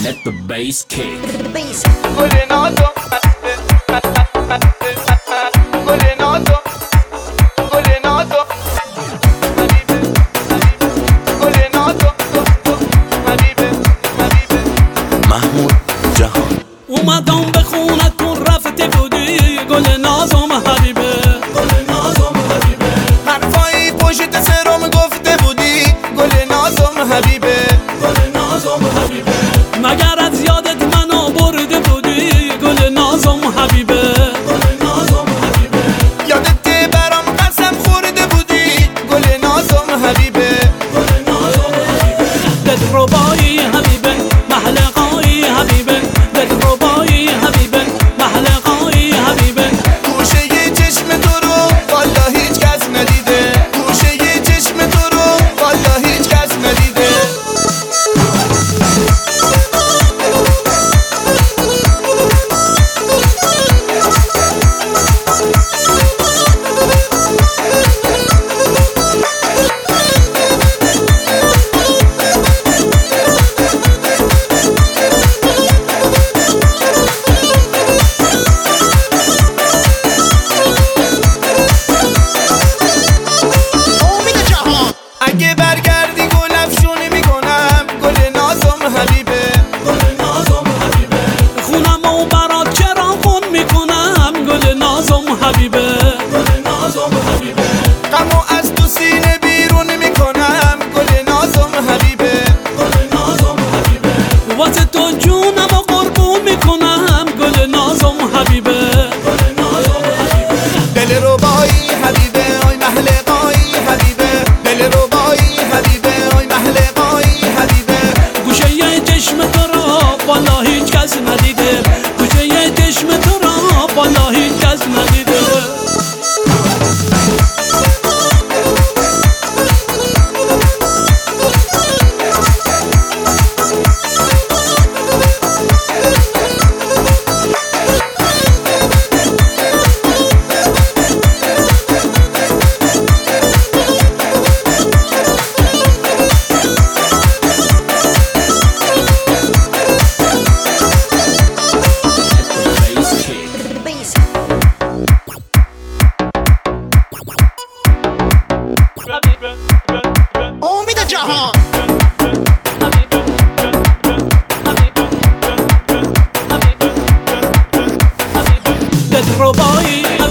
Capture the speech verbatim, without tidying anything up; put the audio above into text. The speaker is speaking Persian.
Let the bass kick. گل نازم گل نازم گل نازم گل نازم حبیبه حبیبه محمود جهان. اومدم به خونتون رفته بودی گل نازم حبیبه گل نازم حبیبه حرفایی پشت سرم گفته بودی گل نازم حبیبه گل نازم حبیبه مگر از یادت منو برده بودی گل نازم حبیبه گل نازم حبیبه یادت برام قسم خورده بودی گل نازم حبیبه گل نازم حبیبه دلربایی حبیبه محلقایی حبیبه دلربایی حبیبه محلقایی حبیبه گوشه ی چشم تو رو والا هیچ کس ندیده گوشه ی چشم تو رو والا هیچ کس ندیده اگه برگردی گل افشونی میکنم گل نازم حبیبه گل نازم حبیبه خونم و برات چراغون میکنم گل نازم حبیبه گل نازم حبیبه غمو از تو سینه بیرون میکنم گل نازم حبیبه گل نازم حبیبه واسه تو جونم و قربون میکنم گل نازم حبیبه گل نازم حبیبه دل ربایی حبیبه آی محلقایی حبیبه دل ربایی حبیبه آی محلقایی حبیبه گوشه یه چشم تو را والا هیچ کس ندیده گوشه یه چشم تو را والا هیچ کس ندیده امید جهان دلربایی